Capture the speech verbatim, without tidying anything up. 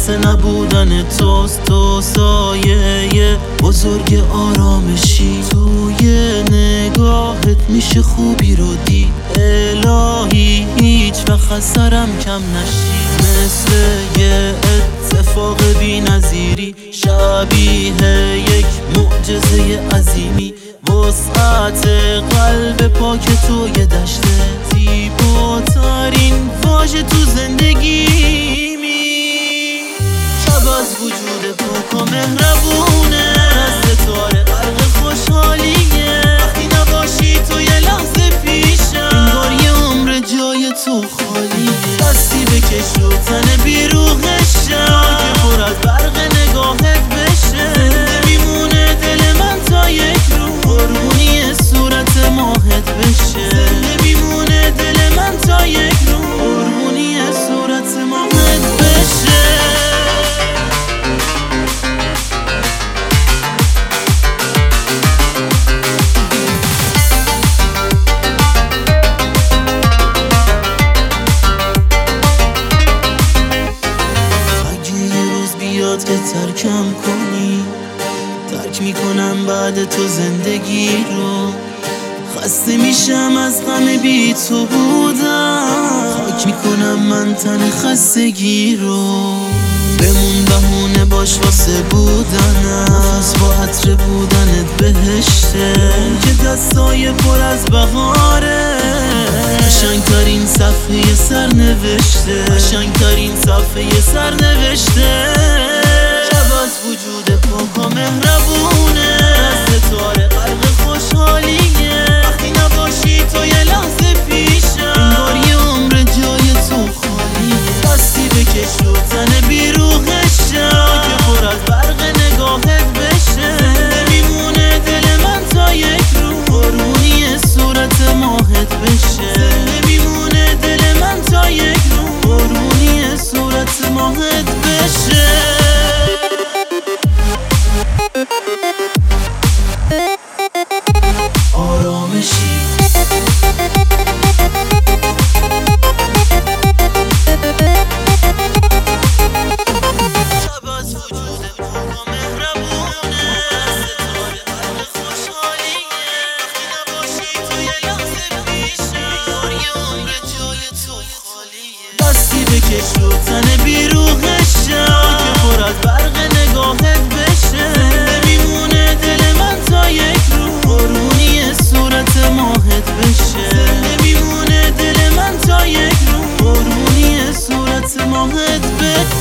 واسه نبودن توست. تو سایه بزرگ آرامشی، توی نگاهت میشه خوبی رو دید. الهی هیچ وقت از سرم کم نشی، مثل یه اتفاق بی نظیری، شبیه یک معجزه عظیمی. وسعت قلب پاک تو یه دشت، زیباترین واژه تو زندگیمی. شب از وجود پاک و مهربونه، از ستاره غرق خوشحالیه. وقتی نباشی تو یه لحظه پیشم، انگار یه عمر جای تو خالیه. دستی بکش رو تن بیروغشم که پر از برق نگاهت بشه. زنده میمونه دل من تا یک رو، قربونی صورت ماهت بشه. زنده میمونه دل من تا یک رو، قربونی صورت ماهت بشه. بیاد که ترکم کنی، ترک میکنم بعد تو زندگی رو. خسته میشم از غم بی تو بودم، خاک میکنم من تن خستگی رو. بمون بهونه باش واسه بودنم، نفس با عطر بودنت بهشته. که دستای پر از بهاره، قشنگترین صفحه سرنوشته، قشنگترین صفحه سرنوشته. شب از وجود پاک و مهربونه، از ستاره غرق خوشحالیه. وقتی نباشی تو یه لحظه پیشم، انگار یه عمر جای تو خالیه. دستی بکش رو تن بیروغشم که پر از برق نگاهت بشه. زنده میمونه دل من تا یک رو، قربونی صورت ماهت بشه. زنده میمونه دل من تا یک رو، قربونی صورت ماهت بشه. آرامشی شب از وجود پاک و مهربونه، ستاره غرق خوشحالیه. وقتی نباشی تو یه لحظه پیشم، انگار یه عمر جای تو خالیه. دستی بکش رو تن بیروغشم که پر از برق نگاهت بشه. زنده میمونه دل من تا یک رو، قربونی صورت ماهت بشه. زنده میمونه دل من تا یک رو، قربونی صورت ماهت بشه.